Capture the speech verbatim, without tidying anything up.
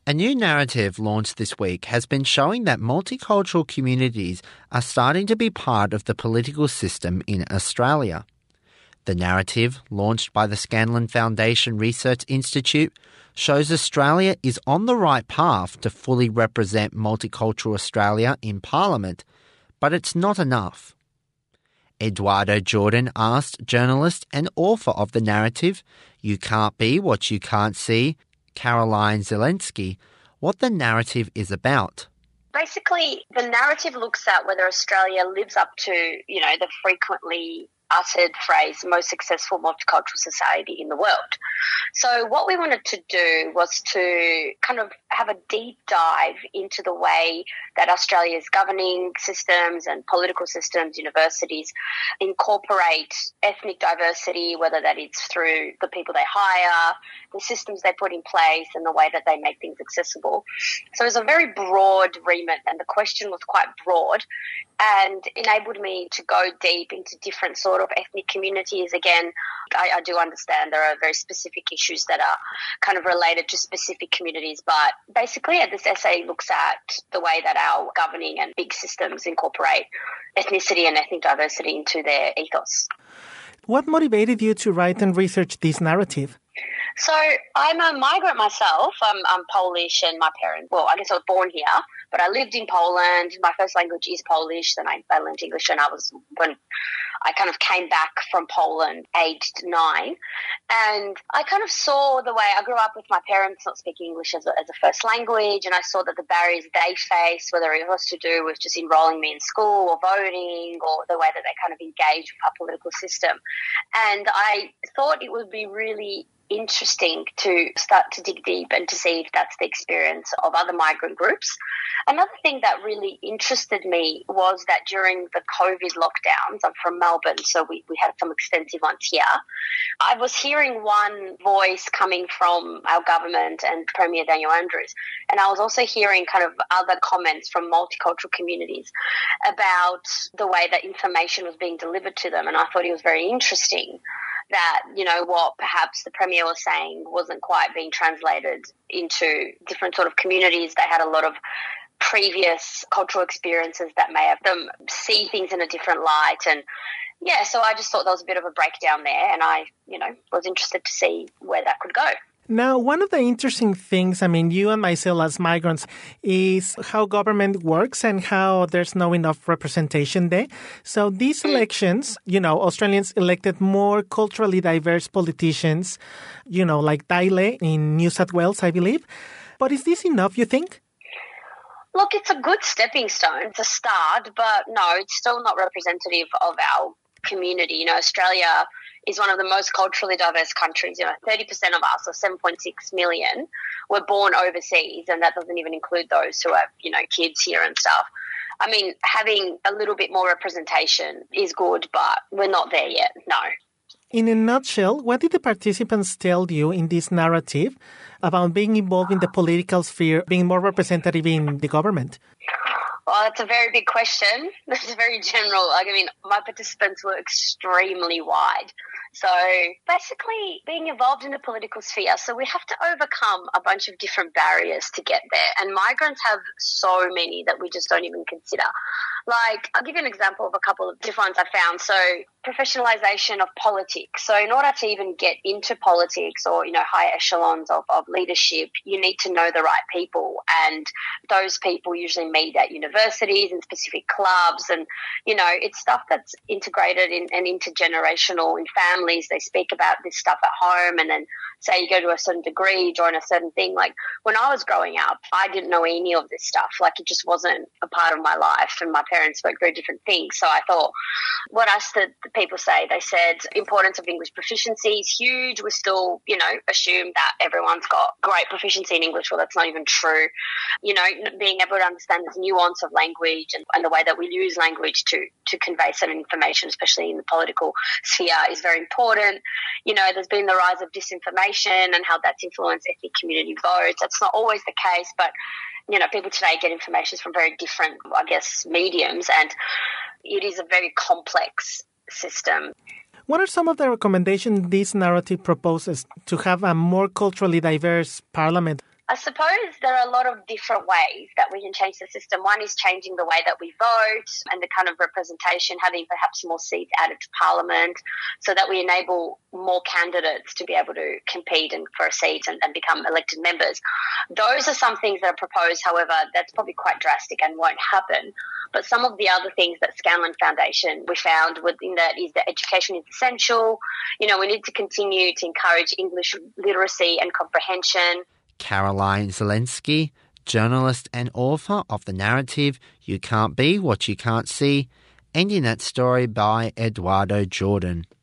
A new narrative launched this week has been showing that multicultural communities are starting to be part of the political system in Australia. The narrative, launched by the Scanlon Foundation Research Institute, shows Australia is on the right path to fully represent multicultural Australia in Parliament, but it's not enough. Eduardo Jordan asked journalist and author of the narrative, You Can't Be What You Can't See, Caroline Zelensky, what the narrative is about. Basically, the narrative looks at whether Australia lives up to, you know, the frequently uttered phrase, most successful multicultural society in the world. So what we wanted to do was to kind of have a deep dive into the way that Australia's governing systems and political systems, universities, incorporate ethnic diversity, whether that is through the people they hire, the systems they put in place, and the way that they make things accessible. So it's a very broad remit, and the question was quite broad and enabled me to go deep into different sort of ethnic communities. Again, I, I do understand there are very specific issues that are kind of related to specific communities, but basically yeah, this essay looks at the way that our governing and big systems incorporate ethnicity and ethnic diversity into their ethos. What motivated you to write and research this narrative? So I'm a migrant myself. I'm, I'm Polish, and my parents, well, I guess I was born here, but I lived in Poland. My first language is Polish. Then I, I learned English when I was, when I kind of came back from Poland aged nine. And I kind of saw the way I grew up with my parents not speaking English as a, as a first language. And I saw that the barriers they faced, whether it was to do with just enrolling me in school or voting or the way that they kind of engage with our political system. And I thought it would be really interesting to start to dig deep and to see if that's the experience of other migrant groups. Another thing that really interested me was that during the COVID lockdowns, I'm from Melbourne, so we, we had some extensive ones here. I was hearing one voice coming from our government and Premier Daniel Andrews, and I was also hearing kind of other comments from multicultural communities about the way that information was being delivered to them, and I thought it was very interesting that, you know, what perhaps the Premier was saying wasn't quite being translated into different sort of communities. They had a lot of previous cultural experiences that may have them see things in a different light. And, yeah, so I just thought there was a bit of a breakdown there, and I, you know, was interested to see where that could go. Now, one of the interesting things, I mean, you and myself as migrants, is how government works and how there's no enough representation there. So these elections, you know, Australians elected more culturally diverse politicians, you know, like Daly in New South Wales, I believe. But is this enough, you think? Look, it's a good stepping stone. It's a start, but no, it's still not representative of our community. You know, Australia is one of the most culturally diverse countries. You know, thirty percent of us, or seven point six million, were born overseas, and that doesn't even include those who have, you know, kids here and stuff. I mean, having a little bit more representation is good, but we're not there yet, no. In a nutshell, what did the participants tell you in this narrative about being involved in the political sphere, being more representative in the government? Well, that's a very big question. That's very general. Like, I mean, my participants were extremely wide. So basically being involved in the political sphere, so we have to overcome a bunch of different barriers to get there. And migrants have so many that we just don't even consider. Like, I'll give you an example of a couple of different ones I found. So professionalisation of politics. So in order to even get into politics or, you know, high echelons of, of leadership, you need to know the right people. And those people usually meet at universities and specific clubs. And, you know, it's stuff that's integrated in, and intergenerational in families. They speak about this stuff at home, and then say you go to a certain degree, join a certain thing. Like when I was growing up, I didn't know any of this stuff. Like it just wasn't a part of my life, and my parents spoke very different things. So I thought, what else did the people say? They said importance of English proficiency is huge. We still, you know, assume that everyone's got great proficiency in English. Well, that's not even true. You know, being able to understand the nuance of language and, and the way that we use language to, to convey certain information, especially in the political sphere, is very important. You know, there's been the rise of disinformation and how that's influenced ethnic community votes. That's not always the case, but, you know, people today get information from very different, I guess, mediums, and it is a very complex system. What are some of the recommendations this narrative proposes to have a more culturally diverse parliament? I suppose there are a lot of different ways that we can change the system. One is changing the way that we vote and the kind of representation, having perhaps more seats added to Parliament so that we enable more candidates to be able to compete and for a seat and, and become elected members. Those are some things that are proposed. However, that's probably quite drastic and won't happen. But some of the other things that Scanlon Foundation we found within that is that education is essential. You know, we need to continue to encourage English literacy and comprehension. Caroline Zelensky, journalist and author of the narrative You Can't Be What You Can't See, and in that story by Eduardo Jordan.